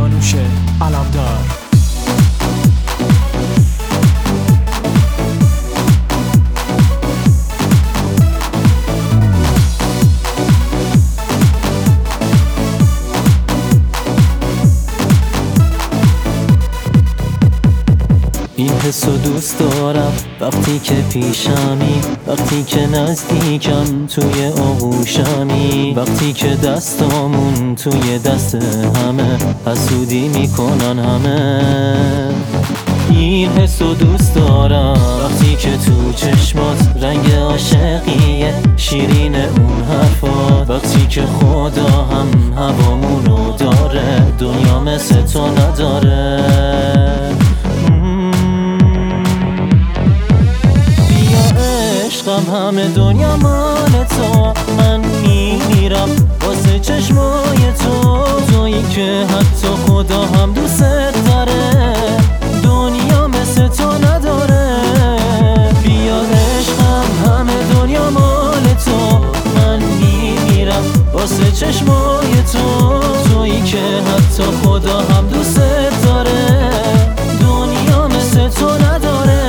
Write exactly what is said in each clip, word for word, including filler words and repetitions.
داریوش علمدار. این حسو دوست دارم وقتی که پیشمی، وقتی که نزدیکم توی آغوشمی، وقتی که دستامون توی دست همه حسودی میکنن همه. این حسو دوست دارم وقتی که تو چشمات رنگ عاشقیه، شیرین اون حرفات، وقتی که خدا هم هوامونو داره، دنیا مثل تو نداره. عشقم همه دنیا مال تو، من میمیرم واسه چشمای تو، تویی که حتی خدا هم دوست داره، دنیا مثل تو نداره. بیا عشقم همه دنیا مال تو، من میمیرم واسه چشمای تو، تویی که حتی خدا هم دوست داره، دنیا مثل تو نداره.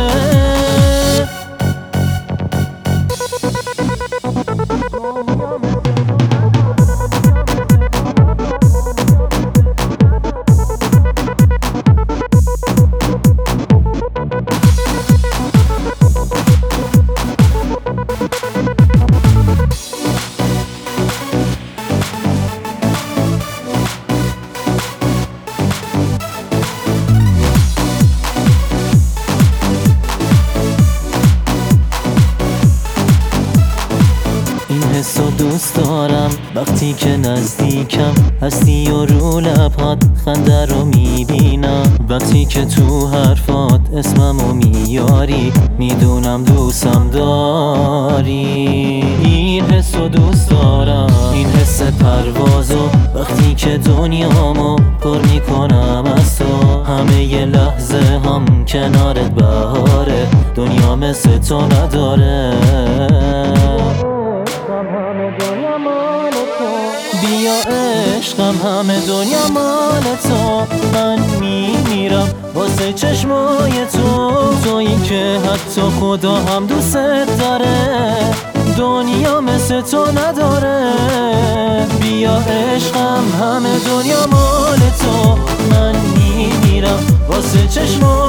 حسو دوست دارم وقتی که نزدیکم هستی و رو لبات خنده رو میبینم، وقتی که تو حرفات اسممو میاری میدونم دوستم داری. این حسو دوست دارم، این حس پروازو، وقتی که دنیامو پر میکنم از تو، همه ی لحظه هم کنارت بهاره، دنیا مثل تو نداره. بیا عشقم همه دنیا مال تو، من میمیرم واسه چشمای تو، تویی که حتی خدا هم دوست داره، دنیا مثل تو نداره. بیا عشقم همه دنیا مال تو، من میمیرم واسه چشمای